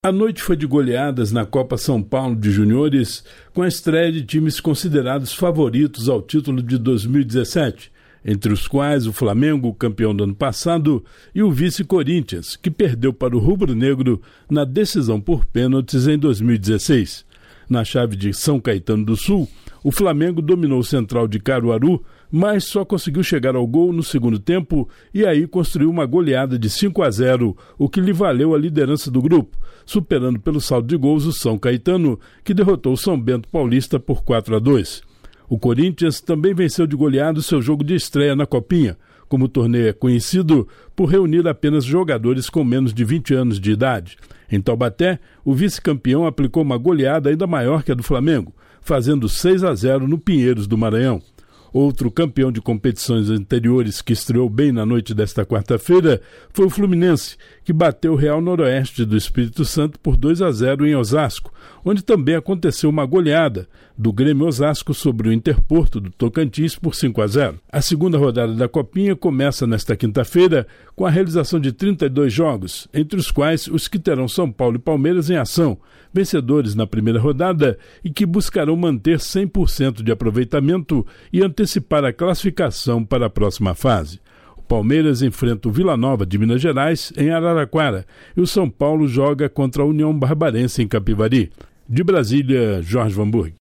A noite foi de goleadas na Copa São Paulo de Juniores, com a estreia de times considerados favoritos ao título de 2017, entre os quais o Flamengo, campeão do ano passado, e o vice-Corinthians, que perdeu para o rubro-negro na decisão por pênaltis em 2016. Na chave de São Caetano do Sul, o Flamengo dominou o Central de Caruaru, mas só conseguiu chegar ao gol no segundo tempo e aí construiu uma goleada de 5-0, o que lhe valeu a liderança do grupo, superando pelo saldo de gols o São Caetano, que derrotou o São Bento Paulista por 4-2. O Corinthians também venceu de goleada o seu jogo de estreia na Copinha, como o torneio é conhecido por reunir apenas jogadores com menos de 20 anos de idade. Em Taubaté, o vice-campeão aplicou uma goleada ainda maior que a do Flamengo, fazendo 6-0 no Pinheiros do Maranhão. Outro campeão de competições anteriores que estreou bem na noite desta quarta-feira foi o Fluminense, que bateu o Real Noroeste do Espírito Santo por 2-0 em Osasco, onde também aconteceu uma goleada do Grêmio Osasco sobre o Interporto do Tocantins por 5-0. A segunda rodada da Copinha começa nesta quinta-feira com a realização de 32 jogos, entre os quais os que terão São Paulo e Palmeiras em ação, vencedores na primeira rodada e que buscarão manter 100% de aproveitamento e antecipar a classificação para a próxima fase. O Palmeiras enfrenta o Vila Nova de Minas Gerais em Araraquara e o São Paulo joga contra a União Barbarense em Capivari. De Brasília, Jorge Vanburg.